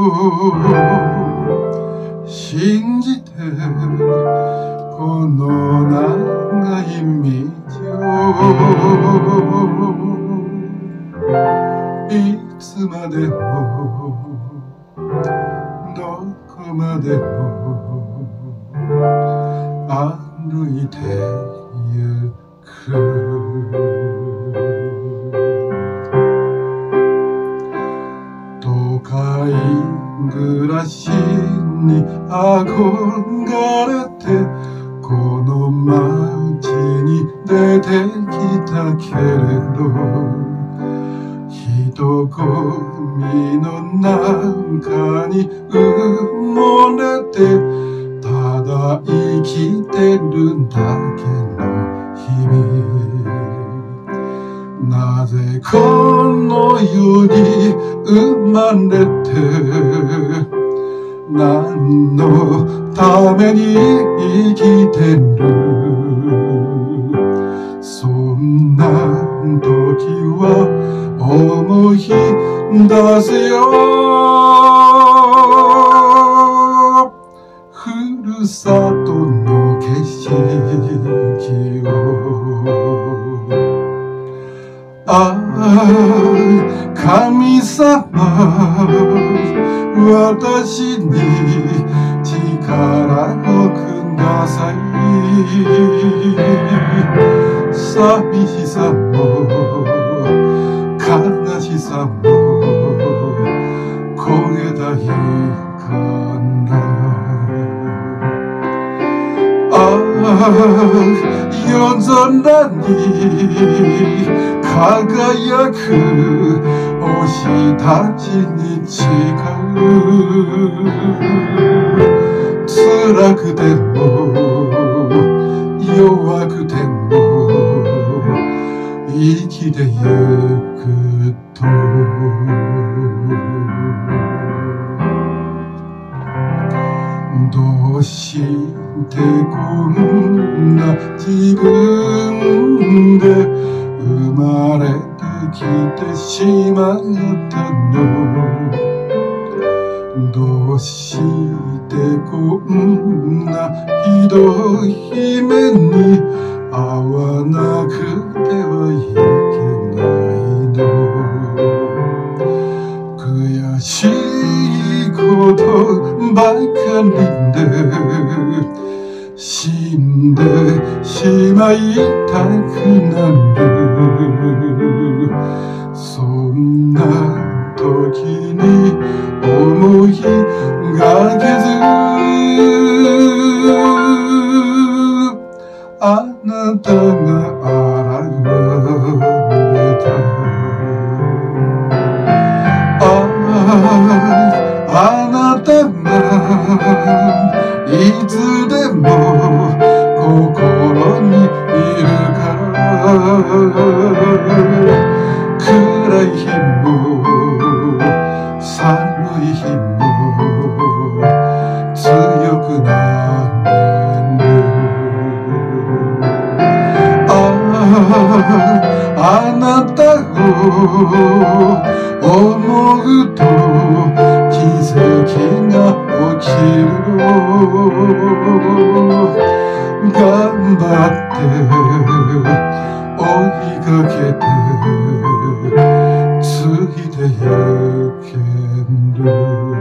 信じてこの長い道をいつまでもどこまでも歩いてゆく都会暮らしに憧れてこの街に出てきたけれど人混みの中に埋もれてただ生きてるだけの日々なぜこの世に生まれて何のために生きてるそんな時は思い出せよふるさとの景色をああ神様私に力をください寂しさも悲しさも超えたいからああ夜空に輝く星たちに誓う辛くても弱くても生きてゆくとどうしてこんな自分で生まれてきてしまったのどうしてこんなひどい目に遭わなくてはいけないの悔しいことばかりで死んでしまいたくなるそんな時に思いがけずあなたが現れたあなたがいつでも心にいるから暗い日も寒い日も強くなれるあなたを思うと奇跡が起きるの頑張って追いかけてついてゆける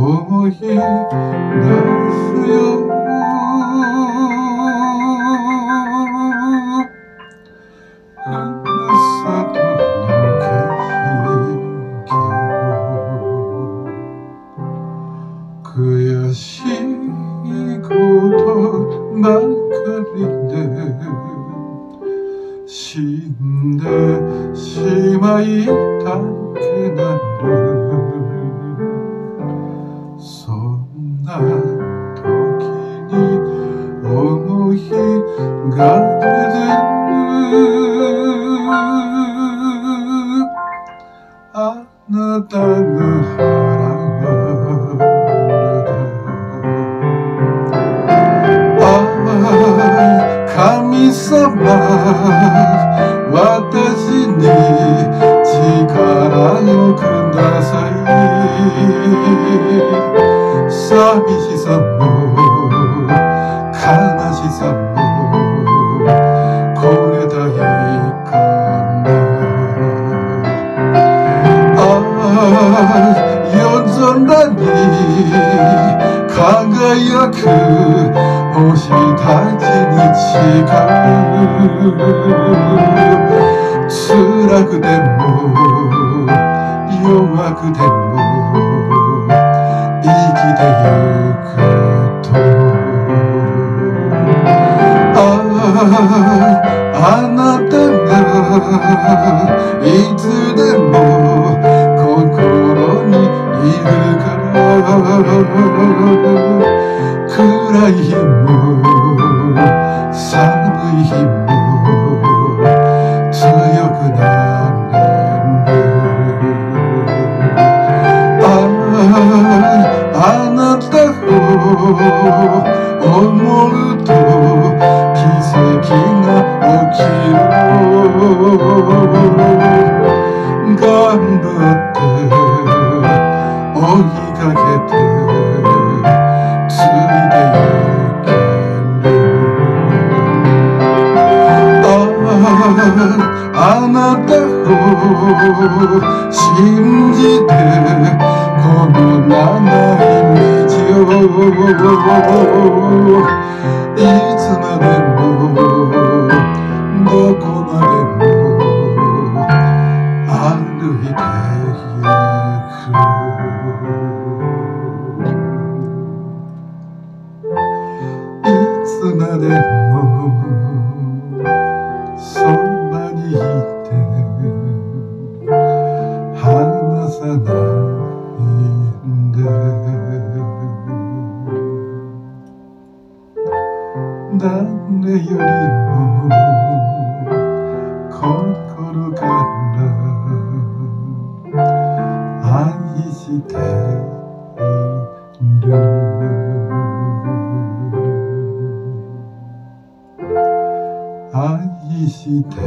思い出すよふるさとの景色を悔しいことばかりで死んでしまいたくなるそんな時に思いが出るあなたが払われた神様私に力をください寂しさも悲しさもこれだいかな夜空に輝く星たちに誓う辛くても弱くても生きてゆくとあなたがいつでも心にいるから暗い日も寒い日も強くなれるあなたを思うと奇跡が起きる頑張って追いかけてついてゆけるあなたを信じてこの長い道をいつまでもどこまでも歩いてゆくいつまでもそばにいて離さないで誰よりも心から愛している愛して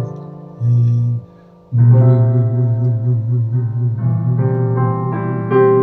いる